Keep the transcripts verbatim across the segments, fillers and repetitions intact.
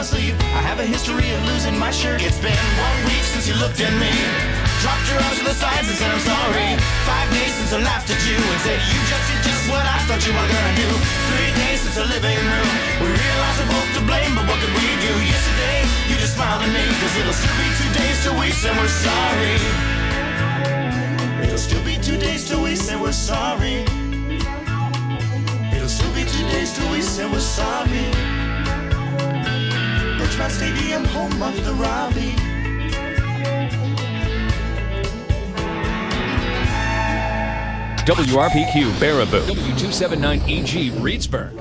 my sleeve. I have a history of losing my shirt. It's been one week since you looked at me, dropped your arms to the sides and said I'm sorry. Five days since I laughed at you and said you just did just what I thought you were gonna do. Three days since the living room, we realized we're both to blame, but what could we do? Yesterday, you just smiled at me, cause it'll still be two days till we say we're sorry. It'll still be two days till we say we're sorry. It'll still be two days till we say we're sorry. Birchmount Stadium, home of the Robbie. W R P Q Baraboo, W two seventy-nine E G Reedsburg.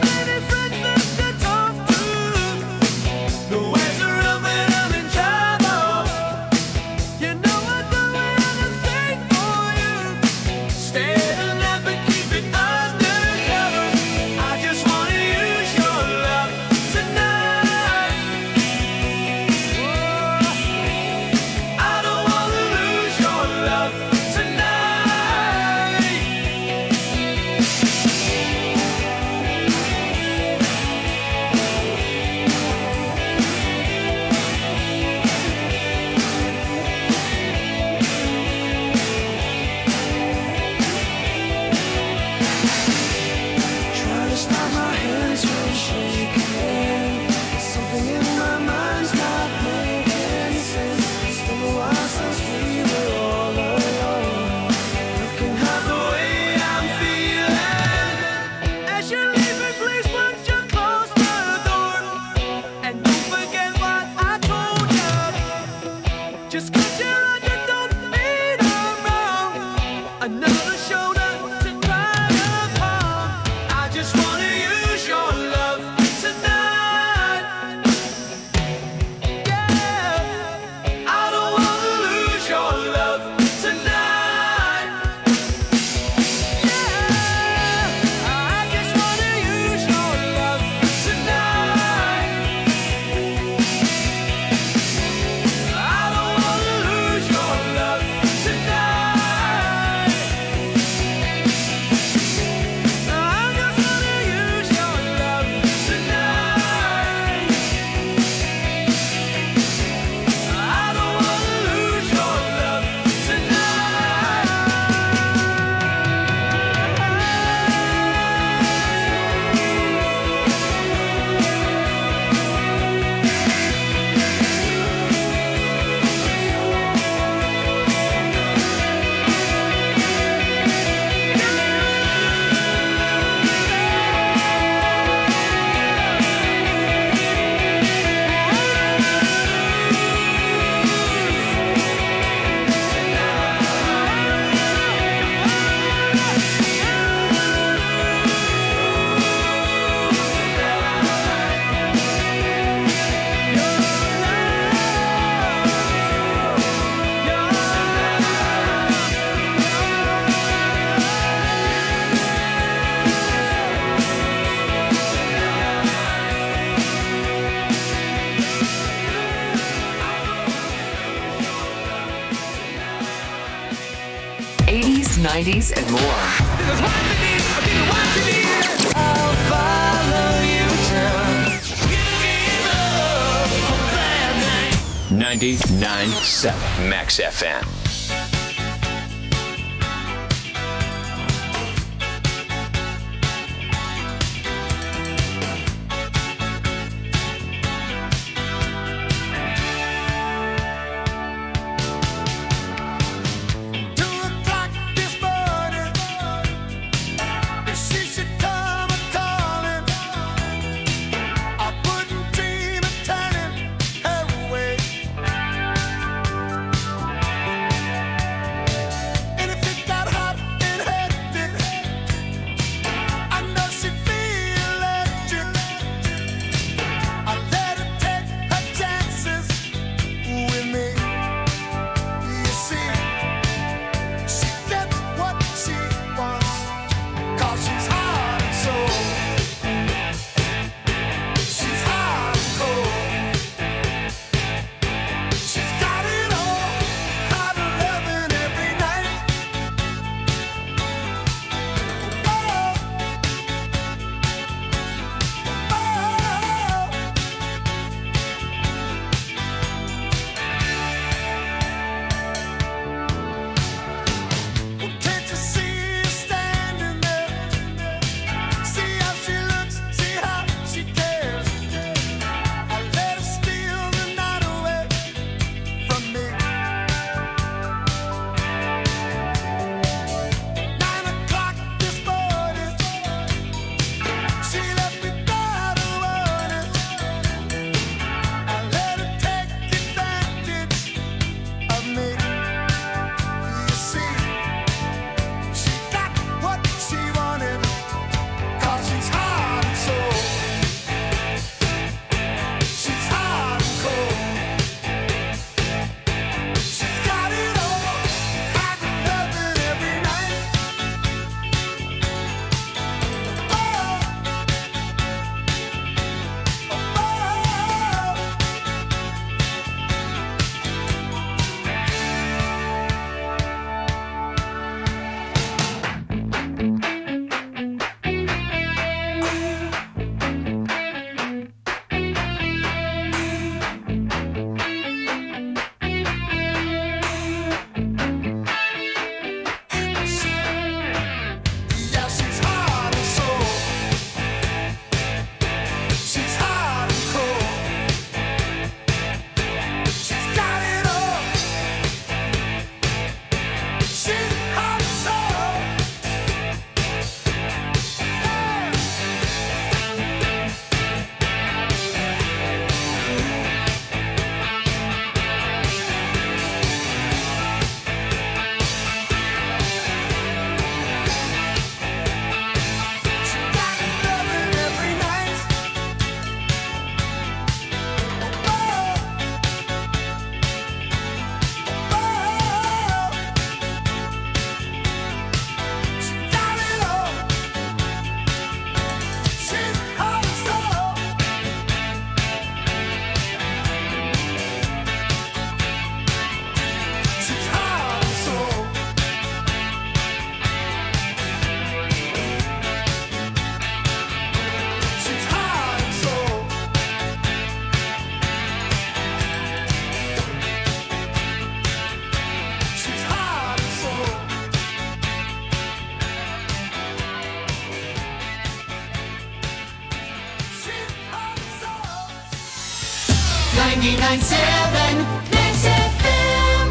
No answer of it, I'm in trouble. nineties, and more. I'll follow you till you give up a bad night. ninety-nine point seven Max F M. ninety-nine point seven Max F M.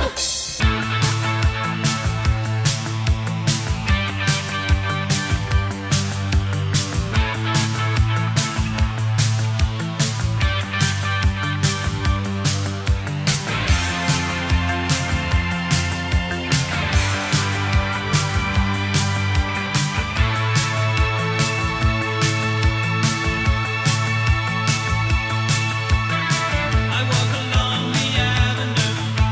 I walk along the avenue.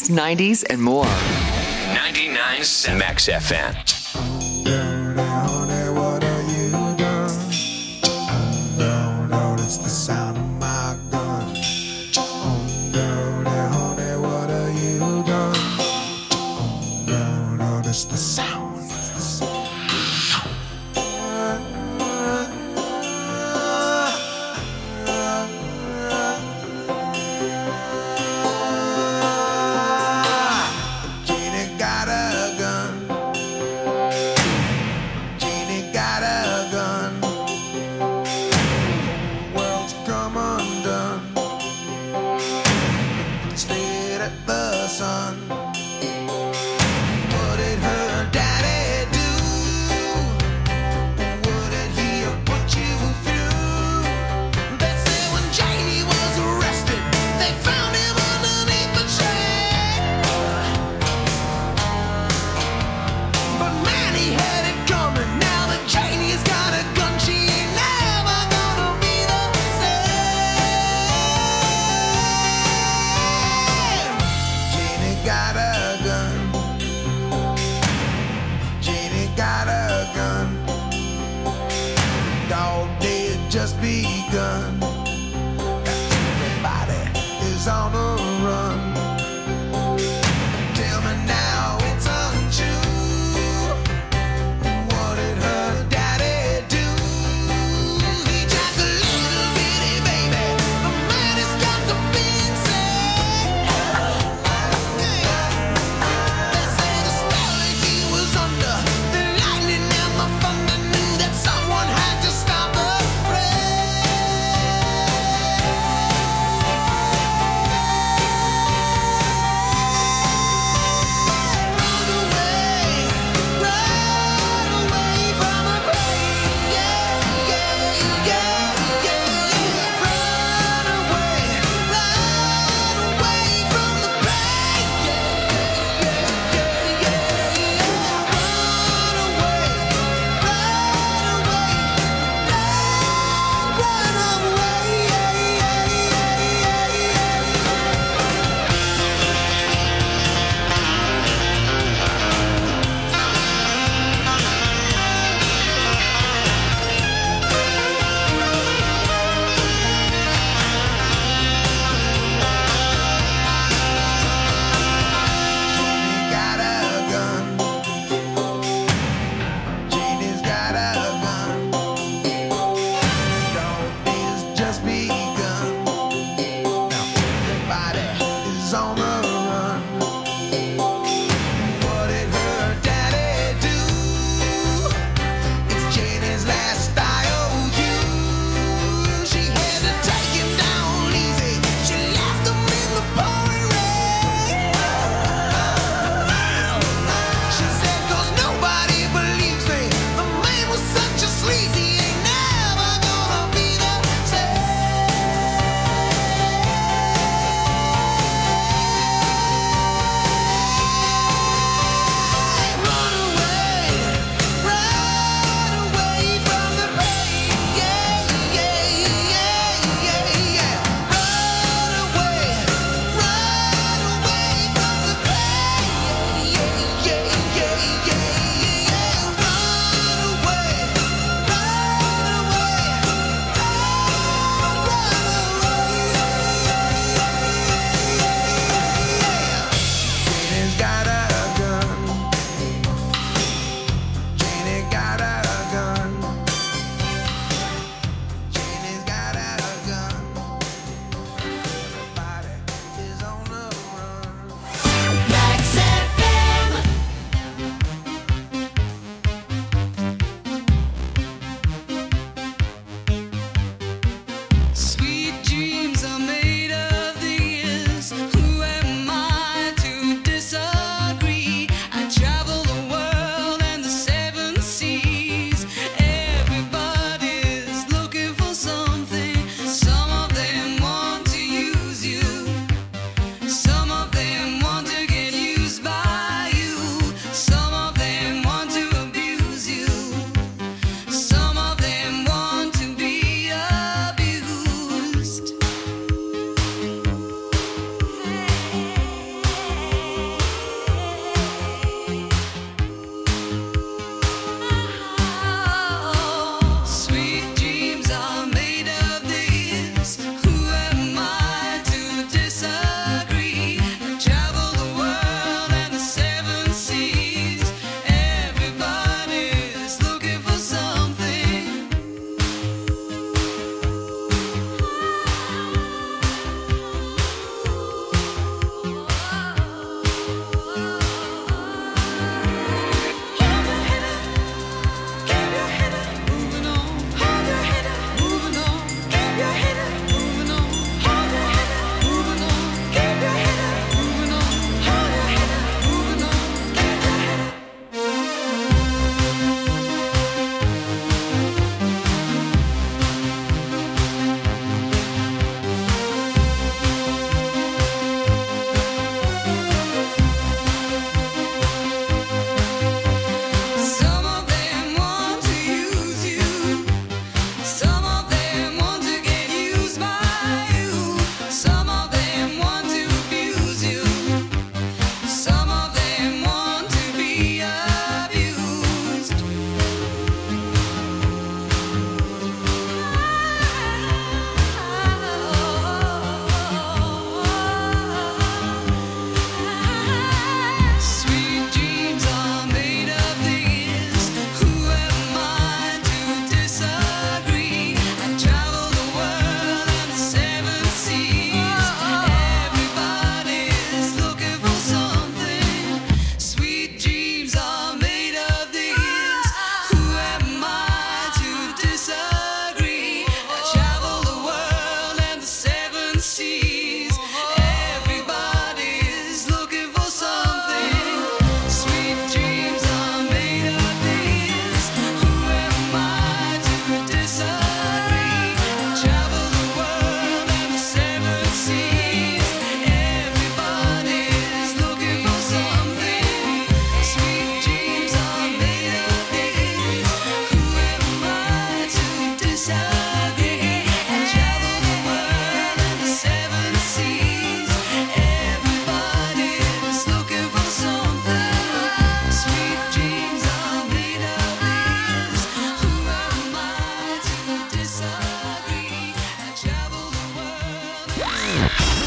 eighties, nineties, and more. ninety-nine point seven Max F M. The sound of my gun. Oh, girl, honey, what have you done? Oh, girl, notice the sound. It's the sound. Jeannie got a gun.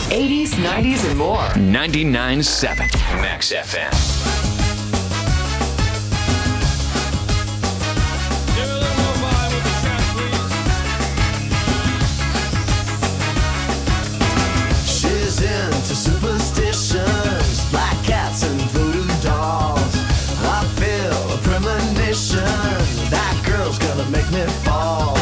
eighties, nineties, and more. ninety-nine point seven Max F M. She's into superstitions, black cats and voodoo dolls. I feel a premonition, that girl's gonna make me fall.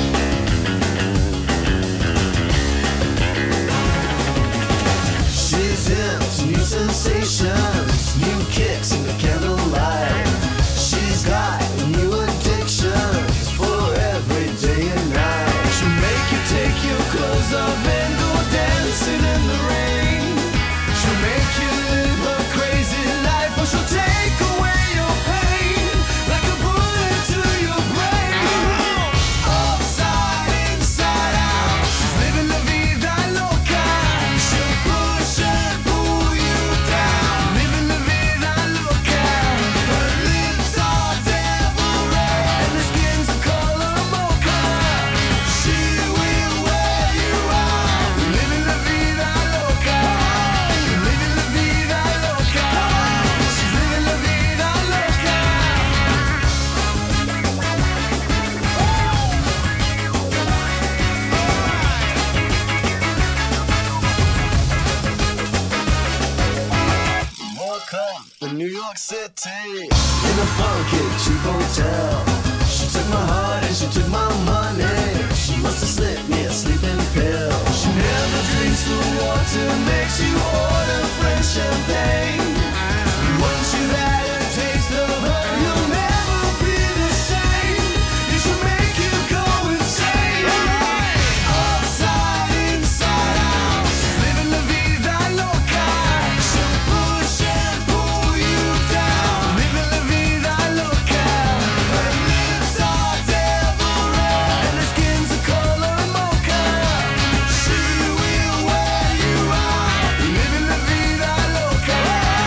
She's into new sensations, new kicks in the candlelight. She's got new addictions for every day and night. She'll make you take your clothes off and go dancing in the rain. She'll make you live a crazy life, or she'll take away your pain like a bullet to your brain. Upside, inside out, she's living la vida loca. She'll push and pull you down, living la vida loca. Her lips are devil red and her skin's the color mocha. She will wear you out, living la vida loca, living la vida loca. She's living la vida loca. Woke up in New York City in a funky cheap hotel. She took my heart and she took my money. She must have slipped me a sleeping pill. She never drinks the water, makes you order French champagne. Once you've had a taste of her, you'll never be the same. You should make you go insane. Upside, inside out, she's living la vida loca. She'll push and pull you down, living la vida loca. Her lips are devil red and her skin's the color mocha. She will wear you out, living la vida loca.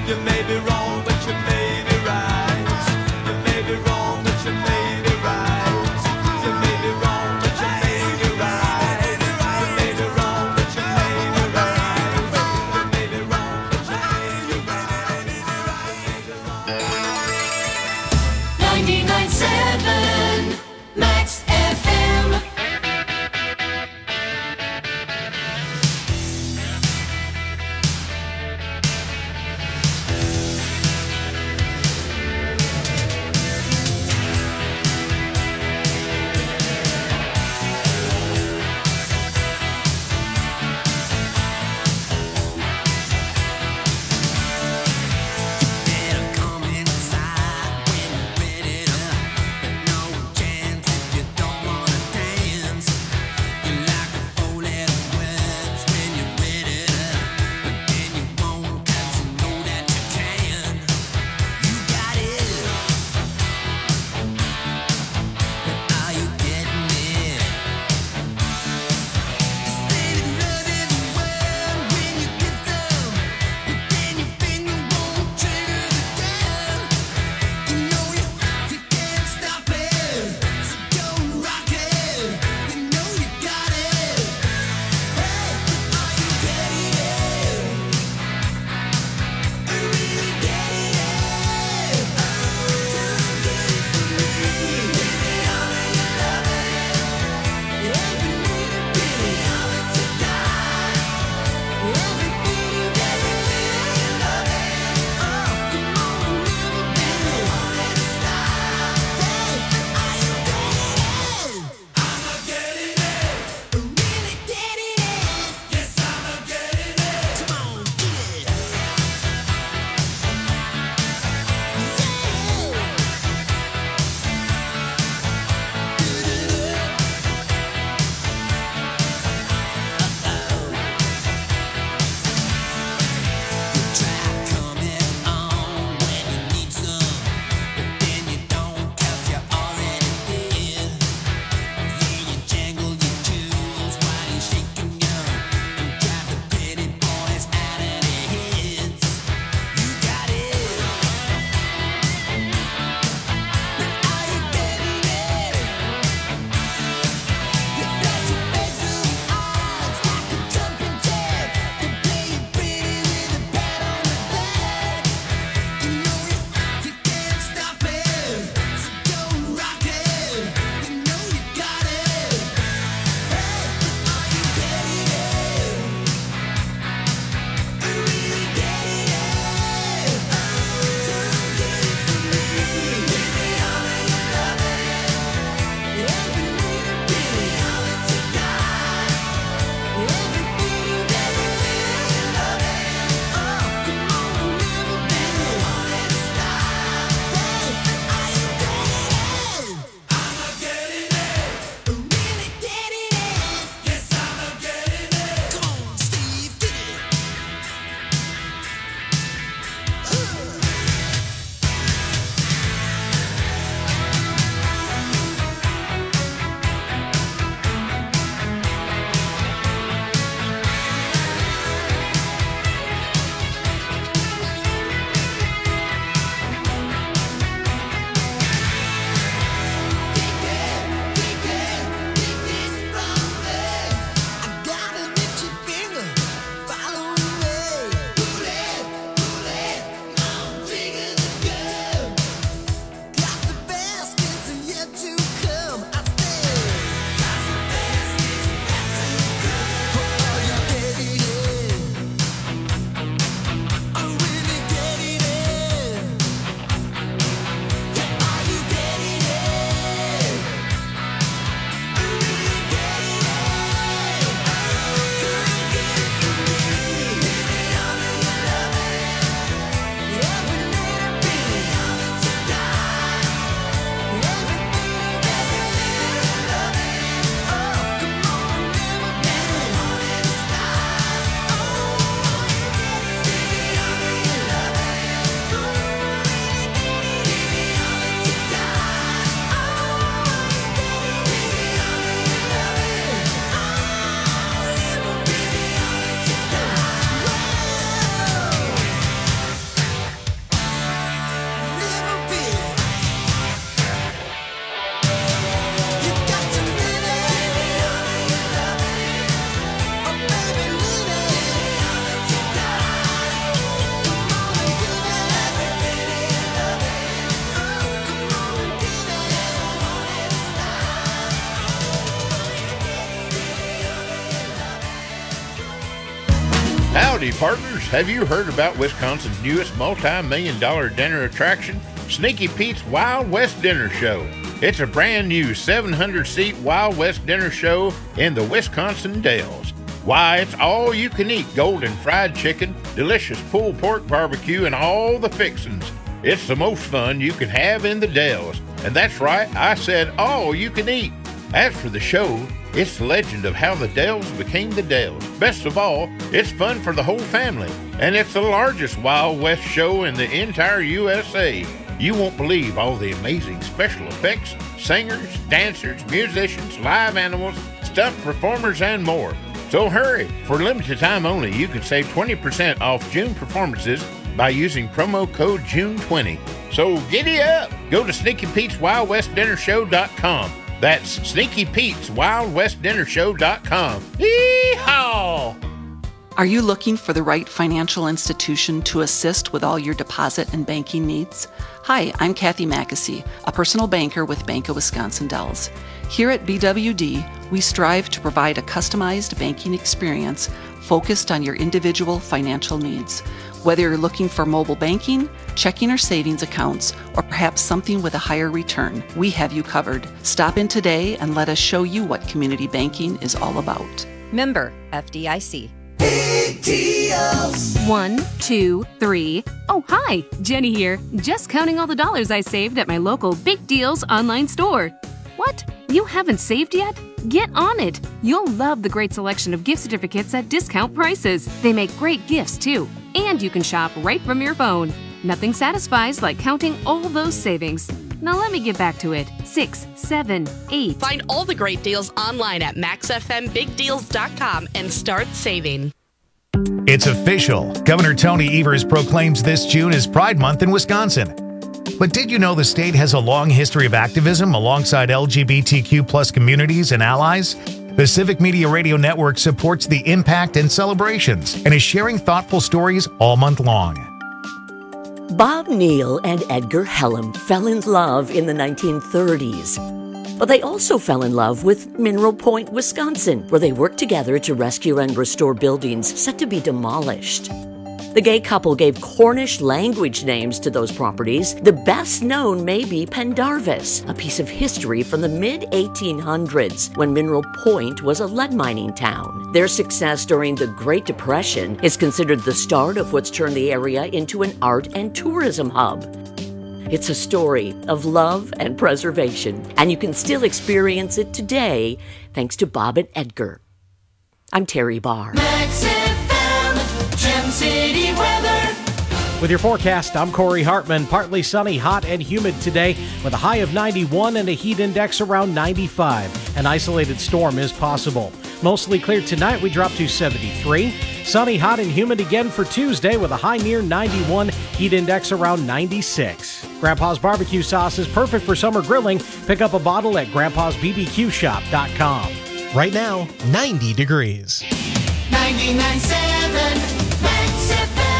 You may be wrong, but you may be right. You may be wrong, but you may be right. You may be wrong, but you may be right. You may be wrong, but you may be right. You may be wrong, but you may be right. ninety-nine point seven Max F M. Howdy, partners. Have you heard about Wisconsin's newest multi-million dollar dinner attraction, Sneaky Pete's Wild West Dinner Show? It's a brand new seven hundred seat Wild West Dinner Show in the Wisconsin Dells. Why, it's all you can eat golden fried chicken, delicious pulled pork barbecue, and all the fixins. It's the most fun you can have in the Dells. And that's right, I said all you can eat. As for the show, it's the legend of how the Dells became the Dells. Best of all, it's fun for the whole family. And it's the largest Wild West show in the entire U S A. You won't believe all the amazing special effects, singers, dancers, musicians, live animals, stuffed performers, and more. So hurry! For limited time only, you can save twenty percent off June performances by using promo code June twenty. So giddy up! Go to Sneaky Pete's Wild West Dinner Show dot com. That's Sneaky Pete's Wild West Dinner Show dot com. Yee-haw! Are you looking for the right financial institution to assist with all your deposit and banking needs? Hi, I'm Kathy Mackesy, a personal banker with Bank of Wisconsin Dells. Here at B W D, we strive to provide a customized banking experience focused on your individual financial needs. Whether you're looking for mobile banking, checking or savings accounts, or perhaps something with a higher return, we have you covered. Stop in today and let us show you what community banking is all about. Member F D I C. Big deals. One, two, three. Oh, hi, Jenny here. Just counting all the dollars I saved at my local Big Deals online store. What? You haven't saved yet? Get on it. You'll love the great selection of gift certificates at discount prices. They make great gifts, too. And you can shop right from your phone. Nothing satisfies like counting all those savings. Now let me get back to it. Six, seven, eight. Find all the great deals online at max f m big deals dot com and start saving. It's official. Governor Tony Evers proclaims this June as Pride Month in Wisconsin. But did you know the state has a long history of activism alongside L G B T Q plus communities and allies? The Civic Media Radio Network supports the impact and celebrations and is sharing thoughtful stories all month long. Bob Neal and Edgar Hellum fell in love in the nineteen thirties. But they also fell in love with Mineral Point, Wisconsin, where they worked together to rescue and restore buildings set to be demolished. The gay couple gave Cornish language names to those properties. The best known may be Pendarvis, a piece of history from the mid eighteen hundreds when Mineral Point was a lead mining town. Their success during the Great Depression is considered the start of what's turned the area into an art and tourism hub. It's a story of love and preservation, and you can still experience it today thanks to Bob and Edgar. I'm Terry Barr. Max F M, Gem City weather. With your forecast, I'm Corey Hartman. Partly sunny, hot, and humid today with a high of ninety-one and a heat index around ninety-five. An isolated storm is possible. Mostly clear tonight, we drop to seventy-three. Sunny, hot, and humid again for Tuesday with a high near ninety-one, heat index around ninety-six. Grandpa's barbecue sauce is perfect for summer grilling. Pick up a bottle at grandpas b b q shop dot com. Right now, ninety degrees. ninety-nine point seven Max F M.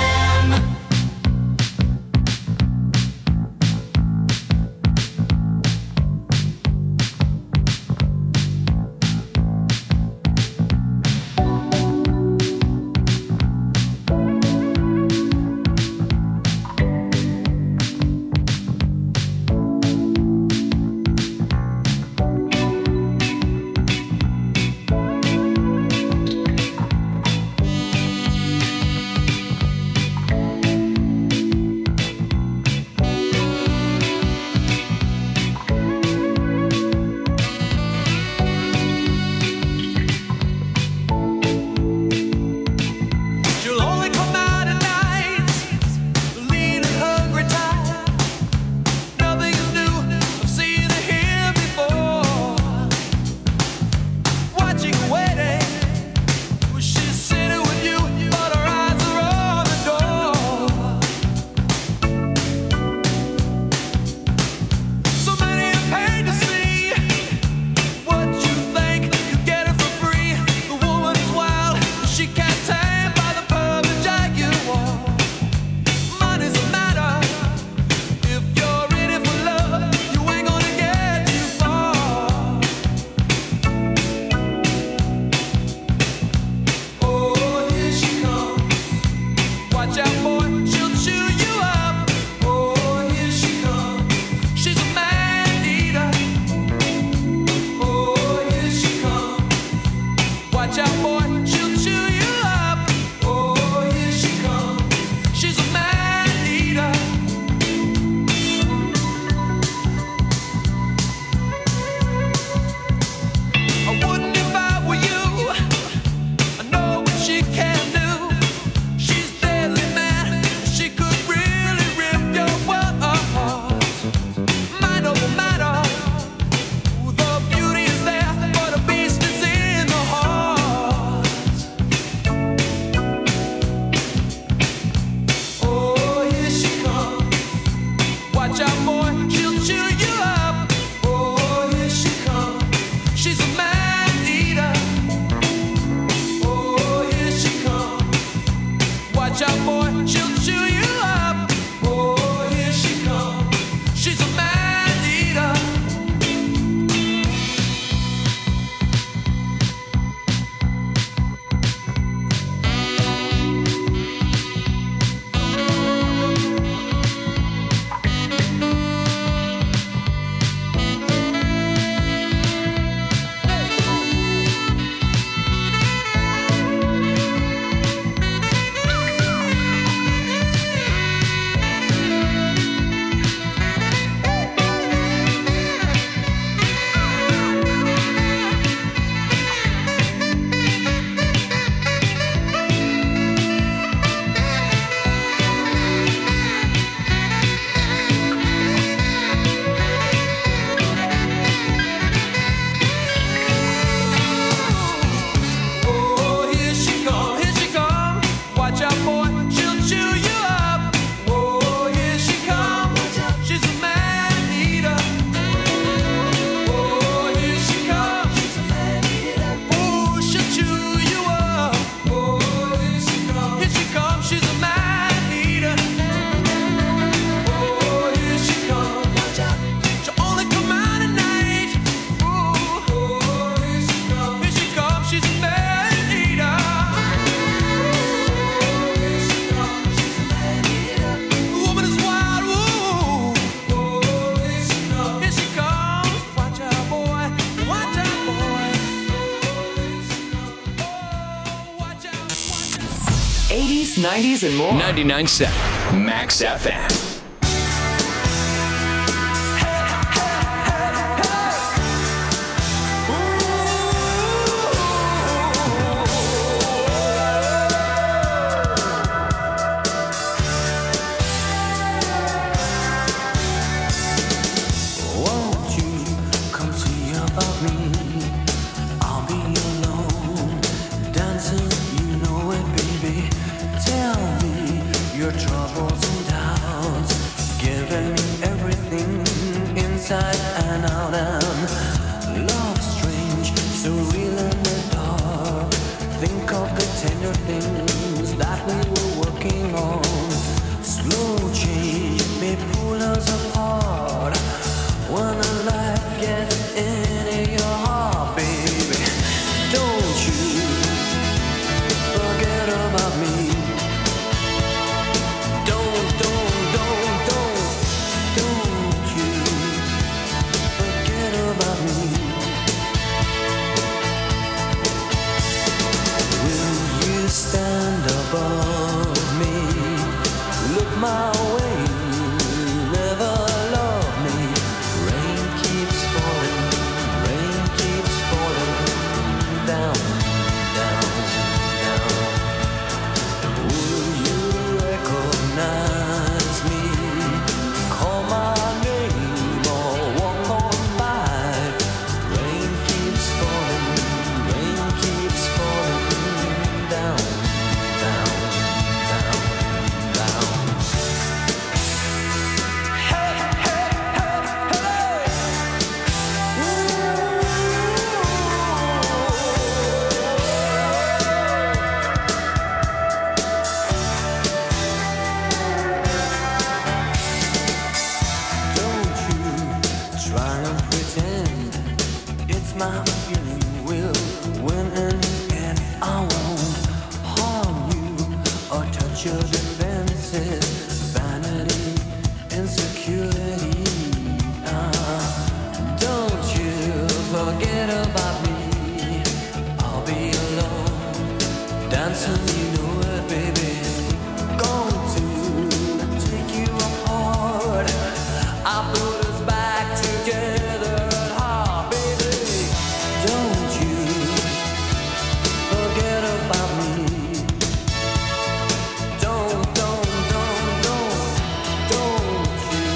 Watch out, boy, she'll chew you up. Oh, here she comes. She's a man eater. Oh, here she come, here she come. Watch out, boy, she'll chew you up. Oh, here she comes. She's a man eater. Oh, here she comes. Oh, she'll chew you up. Oh, here she comes. Here she comes. She's a man eater. Oh, here she comes. She'll only come out at night. Oh, here she comes. Here she comes. She's a man eater. The woman is wild. Ooh. Here she comes. Watch out, boy. Watch out, boy. eighties, nineties, and more. ninety-nine point seven Max F M. Won't you come see about me? I'll be alone, dancing, you know it, baby. Tell me your troubles and doubts, giving me everything inside and out. And love strange, so real in the dark. Think of the tender things that we were working on. Slow change may pull us apart. When a light gets into your heart, baby, don't you forget about me. Don't, don't, don't, don't, don't you forget about me. Will you stand above me? Look my way, never love me. Rain keeps falling, rain keeps falling down, down, down. Will you recognize me? Call my name or walk on by. Rain keeps falling, rain keeps falling down, down, down, down. Don't you try and pretend it's my feeling will win in the end. I won't harm you or touch your defenses, vanity, insecurity. Ah, don't you forget about me. I'll be alone, dancing, you know it, baby. Going to take you apart. I put us back together at heart, baby. Don't you forget about me. Don't, don't, don't, don't, don't you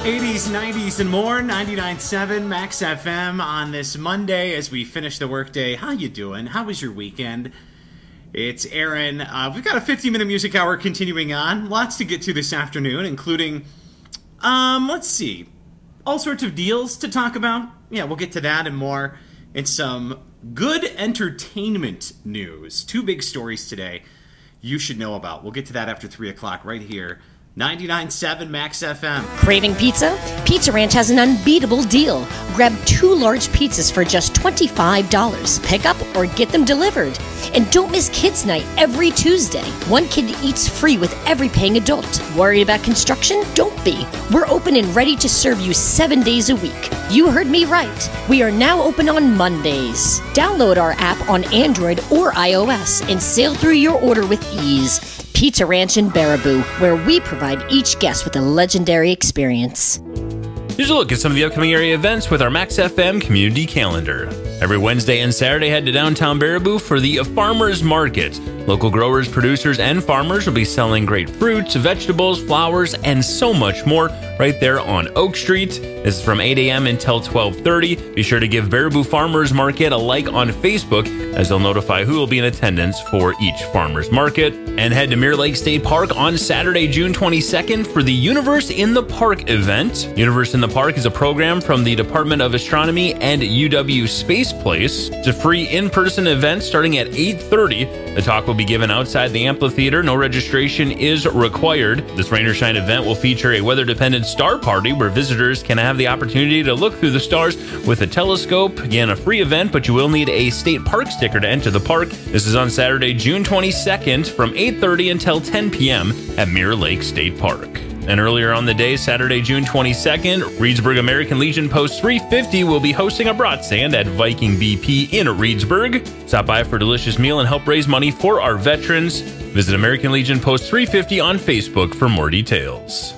eighties, nineties, and more. ninety-nine point seven Max F M on this Monday as we finish the workday. How you doing? How was your weekend? It's Aaron. Uh, we've got a fifteen-minute music hour continuing on. Lots to get to this afternoon, including, um, let's see, all sorts of deals to talk about. Yeah, we'll get to that and more. And some good entertainment news. Two big stories today you should know about. We'll get to that after three o'clock right here. ninety-nine point seven Max F M. Craving pizza? Pizza Ranch has an unbeatable deal. Grab two large pizzas for just twenty-five dollars. Pick up or get them delivered. And don't miss Kids Night every Tuesday. One kid eats free with every paying adult. Worried about construction? Don't be. We're open and ready to serve you seven days a week. You heard me right. We are now open on Mondays. Download our app on Android or iOS and sail through your order with ease. Pizza Ranch in Baraboo, where we provide each guest with a legendary experience. Here's a look at some of the upcoming area events with our Max F M community calendar. Every Wednesday and Saturday, head to downtown Baraboo for the Farmers Market. Local growers, producers, and farmers will be selling great fruits, vegetables, flowers, and so much more right there on Oak Street. This is from eight a.m. until twelve thirty. Be sure to give Baraboo Farmers Market a like on Facebook, as they'll notify who will be in attendance for each farmers market. And head to Mirror Lake State Park on Saturday, June twenty-second for the Universe in the Park event. Universe in the Park is a program from the Department of Astronomy and U W Space Place. It's a free in-person event starting at eight thirty. The talk will be given outside the amphitheater. No registration is required. This rain or shine event will feature a weather-dependent star party where visitors can have the opportunity to look through the stars with a telescope. Again, a free event, but you will need a state park sticker to enter the park. This is on Saturday, June twenty-second from eight thirty until ten p.m. at Mirror Lake State Park. And earlier on the day, Saturday, June twenty-second, Reedsburg American Legion Post three fifty will be hosting a brat stand at Viking B P in Reedsburg. Stop by for a delicious meal and help raise money for our veterans. Visit American Legion Post three fifty on Facebook for more details.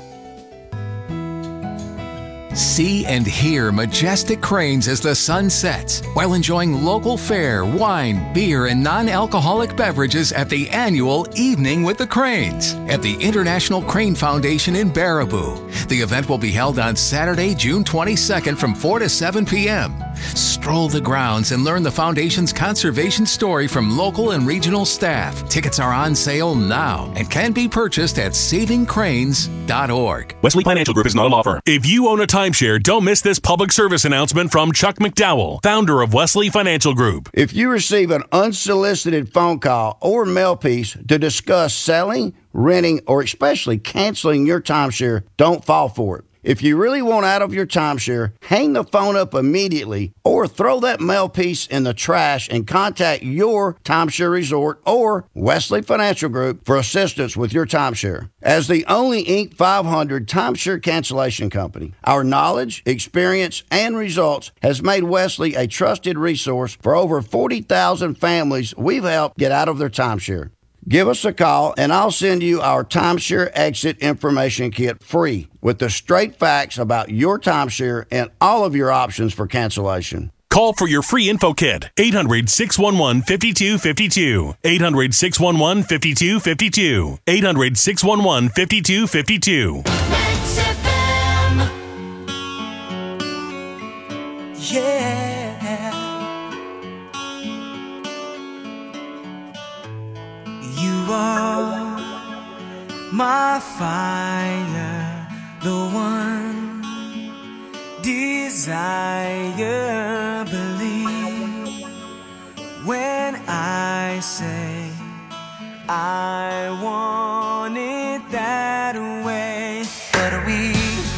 See and hear majestic cranes as the sun sets while enjoying local fare, wine, beer, and non-alcoholic beverages at the annual Evening with the Cranes at the International Crane Foundation in Baraboo. The event will be held on Saturday, June twenty-second from four to seven p.m. Stroll the grounds and learn the Foundation's conservation story from local and regional staff. Tickets are on sale now and can be purchased at saving cranes dot org. Wesley Financial Group is not a law firm. If you own a timeshare, don't miss this public service announcement from Chuck McDowell, founder of Wesley Financial Group. If you receive an unsolicited phone call or mail piece to discuss selling, renting, or especially canceling your timeshare, don't fall for it. If you really want out of your timeshare, hang the phone up immediately or throw that mail piece in the trash and contact your timeshare resort or Wesley Financial Group for assistance with your timeshare. As the only Inc five hundred timeshare cancellation company, our knowledge, experience, and results has made Wesley a trusted resource for over forty thousand families we've helped get out of their timeshare. Give us a call, and I'll send you our timeshare exit information kit free with the straight facts about your timeshare and all of your options for cancellation. Call for your free info kit. eight hundred, six one one, five two five two. eight hundred, six one one, five two five two. eight hundred, six one one, five two five two. Max F M. Yeah. You are my fire, the one desire. Believe when I say I want it that way. But we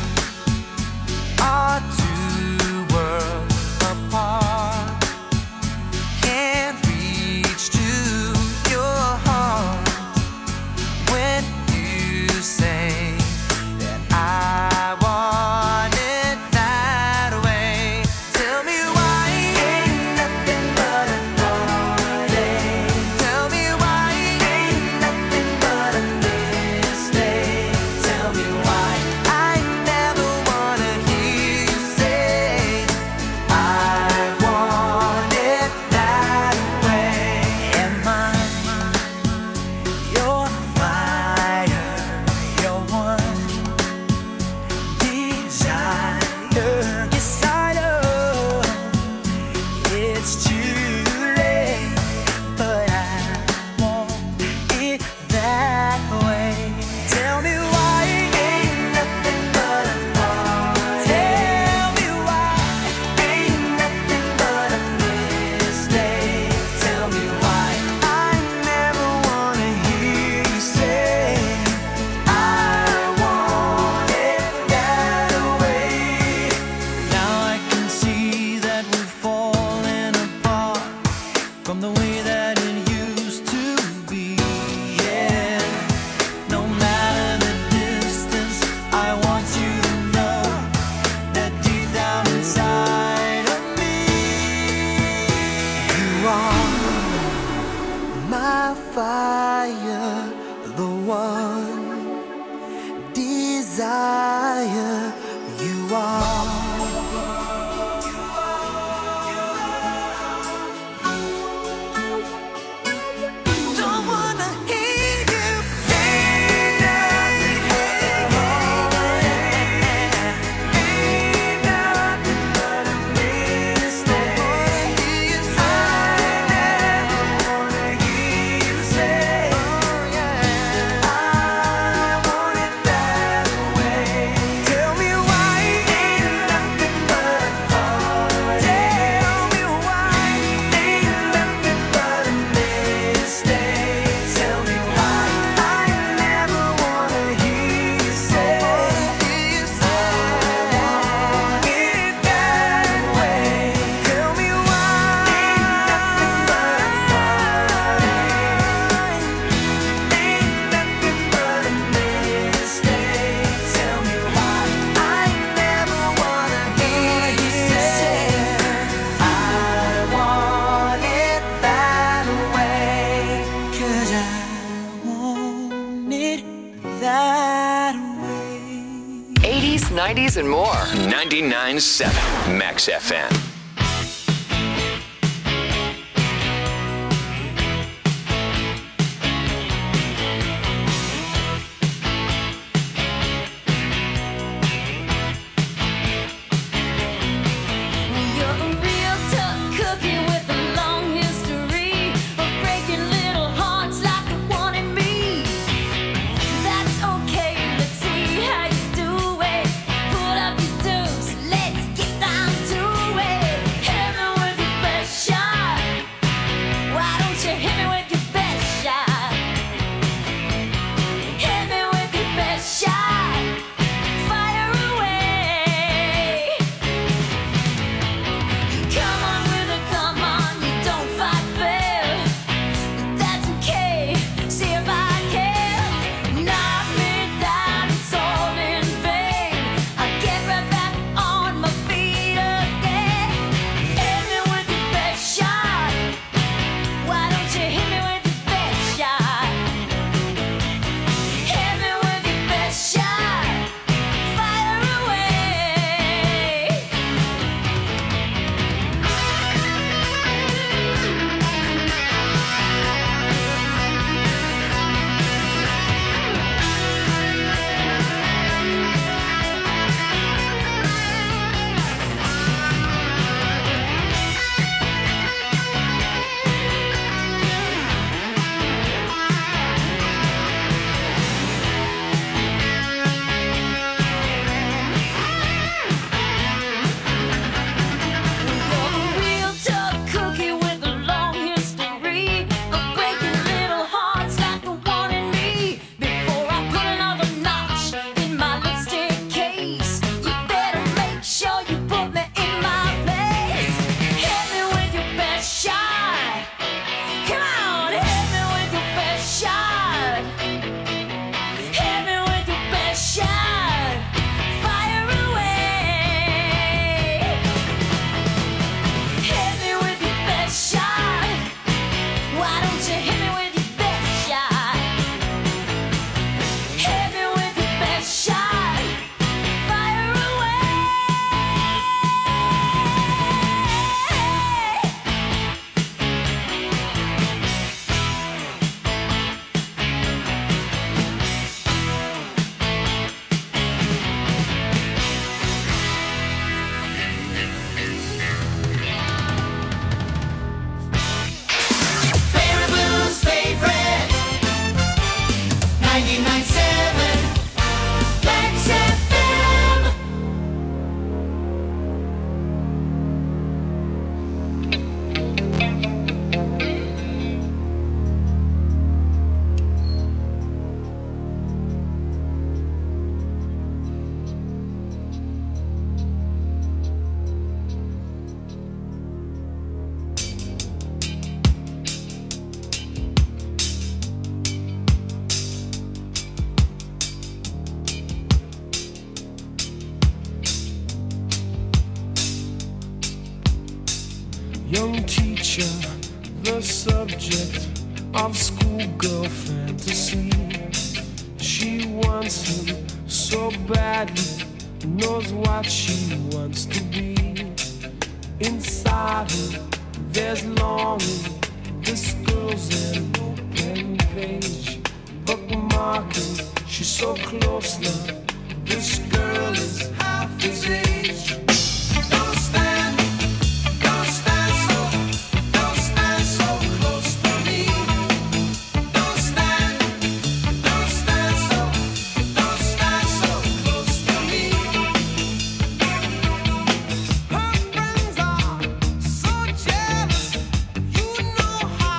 are two worlds apart, can't reach to your heart when you say that I want it that way. Tell me why ain't nothing but a party. Tell me why ain't higher you are. Don't wanna hear you say nothing more. Ain't nothing but a mistake. I never wanna hear you say, I want it that way. Tell me why ain't nothing but a heart. Tell me why ain't nothing but a mistake. Tell me why I never wanna hear you say, I want it that way. Tell me why ain't nothing but a heart. Ain't nothing but a mistake. Tell me why I never wanna hear you say, I want it that way. 'Cause I want it that way. eighties, nineties, and more. ninety-nine point seven Max F M. You're a real tough cookie with a long history of breaking little hearts like the one in me. That's okay, let's see how you do it. Put up your dues, let's get down to it. Hit me with your best shot. Why don't you hit me with your best shot? Hit me with your best shot. Fire away. Come on with it, come on, you don't fight fair. That's okay, see if I can knock me down, it's all in vain. I get right back on my feet again. Hit me with your best shot. Why don't you hit me with your best shot? Hit me with your best shot. Fire away. You're a real tough cookie with a long history of breaking little hearts like the one in me. Before I put another notch in my lipstick case, you better make sure you put me in my place. Hit me with your best shot. Come on, hit me with your best shot. Hit me with your best shot. Fire away. Hit me with your best shot. Why don't you hit me with your best shot? Hit me with your best shot. Fire away. Baraboo's favorite ninety-nine point seven Max F M. Young teacher, the subject of schoolgirl fantasy. She wants him so badly, knows what she wants to be. Inside her, there's longing. This girl's an open page, bookmarking. She's so close now. This girl.